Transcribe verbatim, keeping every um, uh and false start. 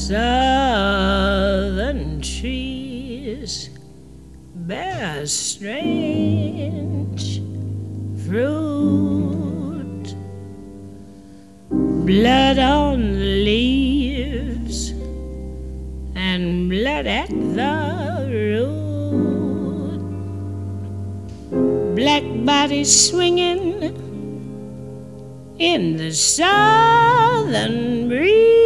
Southern trees bear strange fruit, blood on the leaves and blood at the root, black bodies swinging in the southern breeze.